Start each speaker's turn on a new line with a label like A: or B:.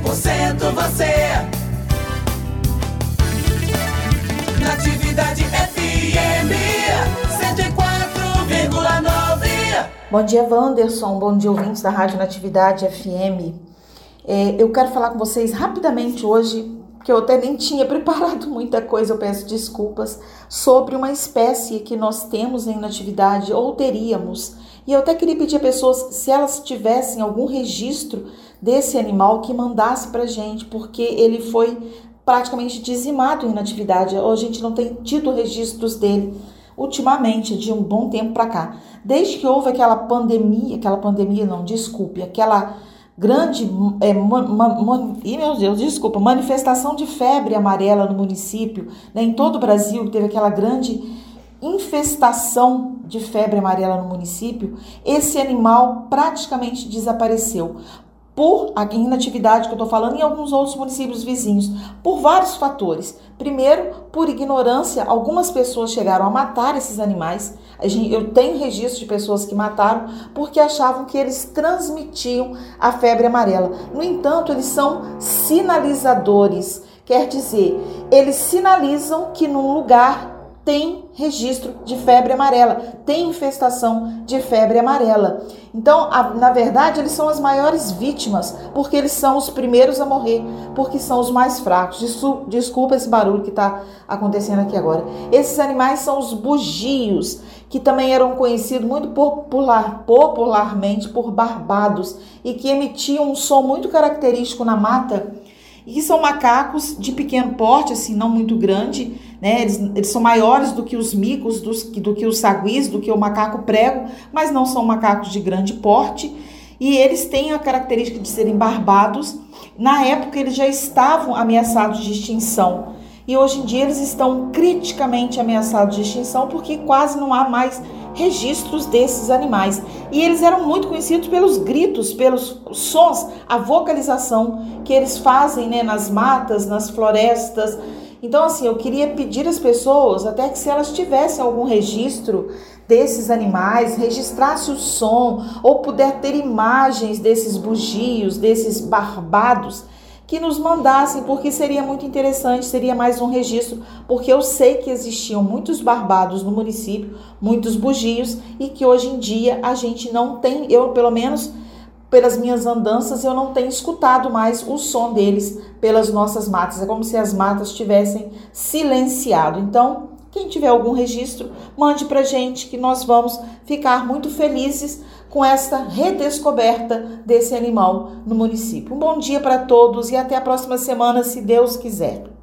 A: 100% você. Natividade FM 104,9.
B: Bom dia, Wanderson. Bom dia, ouvintes da Rádio Natividade FM. Eu quero falar com vocês rapidamente hoje, que eu até nem tinha preparado muita coisa, eu peço desculpas, sobre uma espécie que nós temos em Natividade, ou teríamos. E eu até queria pedir a pessoas, se elas tivessem algum registro desse animal, que mandasse pra gente, porque ele foi praticamente dizimado em Natividade. A gente não tem tido registros dele ultimamente, de um bom tempo para cá. Desde que houve aquela grande, manifestação de febre amarela no município, né, em todo o Brasil, teve aquela grande infestação de febre amarela no município, esse animal praticamente desapareceu. Aqui em Natividade, que eu estou falando, em alguns outros municípios vizinhos, por vários fatores. Primeiro, por ignorância, algumas pessoas chegaram a matar esses animais. Eu tenho registro de pessoas que mataram porque achavam que eles transmitiam a febre amarela. No entanto, eles são sinalizadores, quer dizer, eles sinalizam que num lugar tem registro de febre amarela, tem infestação de febre amarela. Então, na verdade, eles são as maiores vítimas, porque eles são os primeiros a morrer, porque são os mais fracos. Desculpa esse barulho que está acontecendo aqui agora. Esses animais são os bugios, que também eram conhecidos muito popularmente por barbados, e que emitiam um som muito característico na mata, e que são macacos de pequeno porte, assim, não muito grande, né? Eles são maiores do que os micos, do que os saguis, do que o macaco prego, mas não são macacos de grande porte, e eles têm a característica de serem barbados. Na época, eles já estavam ameaçados de extinção, e hoje em dia eles estão criticamente ameaçados de extinção, porque quase não há mais registros desses animais. E eles eram muito conhecidos pelos gritos, pelos sons, a vocalização que eles fazem, né, nas matas, nas florestas. Então, assim, eu queria pedir às pessoas, até que se elas tivessem algum registro desses animais, registrasse o som, ou puder ter imagens desses bugios, desses barbados, que nos mandassem, porque seria muito interessante, seria mais um registro, porque eu sei que existiam muitos barbados no município, muitos bugios, e que hoje em dia a gente não tem, eu pelo menos pelas minhas andanças, eu não tenho escutado mais o som deles pelas nossas matas. É como se as matas tivessem silenciado. Então, quem tiver algum registro, mande pra gente, que nós vamos ficar muito felizes com esta redescoberta desse animal no município. Um bom dia para todos e até a próxima semana, se Deus quiser.